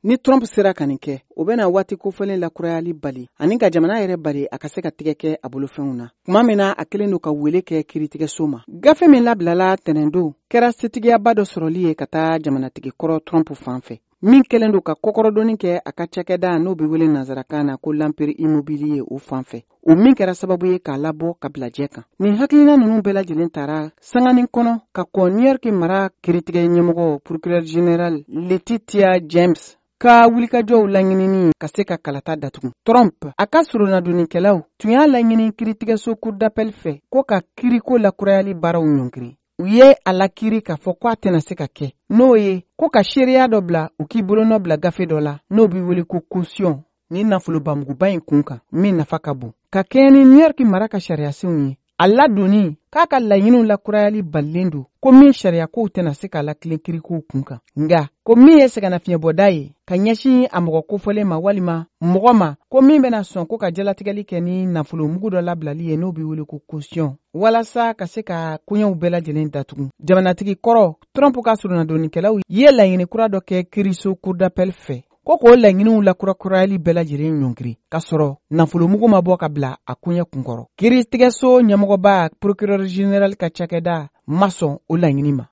ni Trump sera ka nin kɛ o bɛna waati kofɔlen lakurayali bali ani ka jamana yɛrɛ bali a ka se ka tigɛ kɛ a bolofɛnw na. Kuma min na a kelen do ka wele kɛ kiiritigɛso ma. Gafe min labilala tɛnɛndo kɛra setigiyaba dɔ sɔrɔli ye ka taa jamanatigi kɔrɔ Trump fan fɛ. Min kelen do ka kɔkɔrɔdonni kɛ a ka cakɛda n'o bɛ wele nanzarakan na ko l'Empire Immobilier o fan fɛ. O min kɛra sababu ye k'a labɔ ka bila jɛ kan. Nin hakilina ninnu bɛɛ lajɛlen taara sanganin kɔnɔ ka kɔn New York mara kiiritigɛ ɲɛmɔgɔ procureur général Letitia James ka wulikajɔw laɲinini ka se ka kalata datugu. Trump a ka surunadonnikɛlaw tun y'a laɲini kiiritigɛso cour d'appel fɛ ko ka kiiriko lakurayali baaraw ɲɔngiri. U ye a lakiri k'a fɔ ko a tɛna se ka kɛ. N'o ye ko ka seereya dɔ bila u k'i bolonɔ bila gafe dɔ la n'o bɛ wele ko caution ni nafolobamuguba in kun kan min nafa ka bon. Ka kɛɲɛ ni New York mara ka sariyasenw ye. A ladonni k'a ka laɲiniw lakurayali balilen do ko min sariya kow tɛna se k'a latilen kirikow kun kan. Nga ko min ye sɛgɛnnafiɲɛbɔda ye ka ɲɛsin a mɔgɔ kofɔlen ma walima mɔgɔ ma ko min bɛna sɔn ko ka jalatigɛli kɛ ni nafolo mugu dɔ labilali ye n'o bɛ wele ko caution walasa ka se ka koɲɛw bɛɛ lajɛlen datugu. Jamanatigi kɔrɔ Trump ka surunadonnikɛlaw ye laɲini kura dɔ kɛ kiiriso cour d'appel fɛ ko k'o laɲiniw lakurakurayali bɛɛ lajɛlen ɲɔngiri ka sɔrɔ nafolo mugu ma bɔ ka bila a koɲɛ kunkɔrɔ. Kiiritigɛso ɲɛmɔgɔba procureur général ka cakɛda ma sɔn o laɲini ma.